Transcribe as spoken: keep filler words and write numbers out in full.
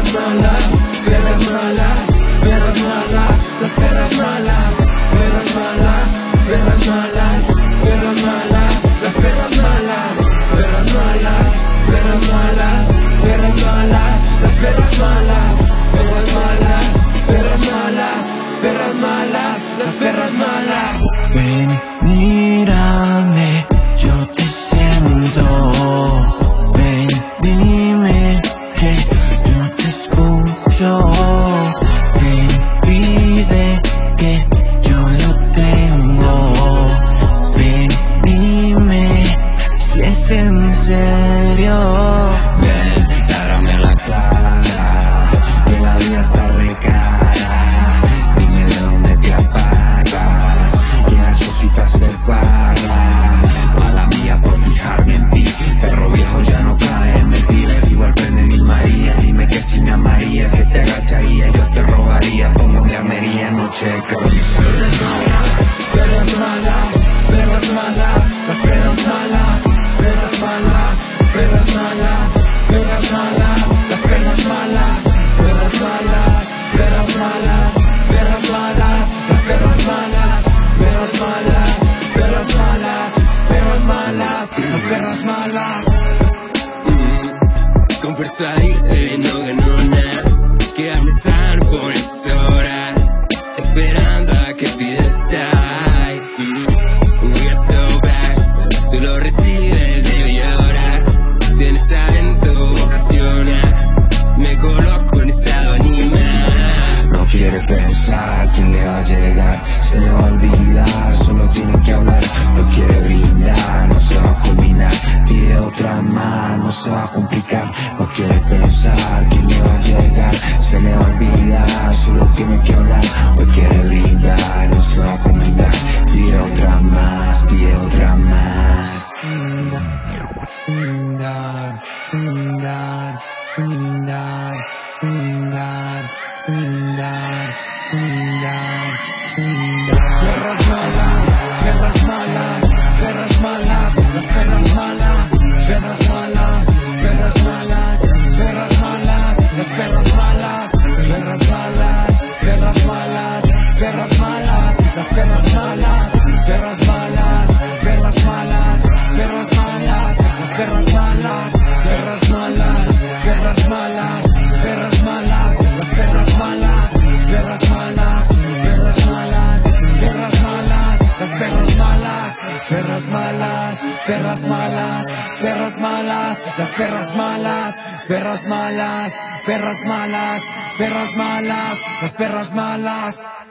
perras malas, perras malas, perras malas, las perras malas, perras malas, perras malas, perras malas, las perras malas, perras malas, perras malas, perras malas, las perras malas, perras malas, perras malas, perras malas, las perras malas. Ven, mírame, yo te siento. Ven, dime que yo te escucho. Ven, pide que yo lo tengo. Ven, dime si es en serio. Ven, dárame la clara, que la vida está re cara. Dime de dónde te apagas, que las cositas te pagan. Mala mía por fijarme en ti, perro viejo ya no cae en mentiras. Igual prende mil Marías, dime que si me amarías, que te agacharía, yo te robaría. Pongo mi armería, noche de carnicería. Perras malas, perras malas, las perras malas, perras malas, perras malas, perras malas, las perras malas, perras malas, perras malas, perras malas, las perras malas, perras malas, perras malas, perras malas, las perras malas. Mm, con persuadirte no ganó nada, quedarme sano por esa hora, esperando a que pides die. Mm, we are so back, tú lo recibes, debo llorar, tienes talento, vocaciona, me coloco en estado animal. No quiere pensar quién le va a llegar, se le va a olvidar, solo tiene que hablar. No quiere brindar, no se va a culminar, pide otra más, no se va a complicar. No quiere pensar quién le va a llegar, se le va a olvidar, solo tiene que hablar. No quiere brindar, no se va a culminar, pide otra más, pide otra más. Brindar, brindar, brindar, brindar, brindar, brindar, brindar. Perras malas, perras malas, perras malas, las perras malas, perras malas, perras malas, perras malas, las perras malas, perras malas, perras malas, perras malas, las perras malas, perras malas, perras malas, perras malas, las perras malas, perras malas, perras malas, perras malas, las perras malas, perras malas, perras malas, perras malas, las perras malas, perras malas, perras malas, perras malas, las perras malas, perras malas, perras malas, perras malas, las perras malas.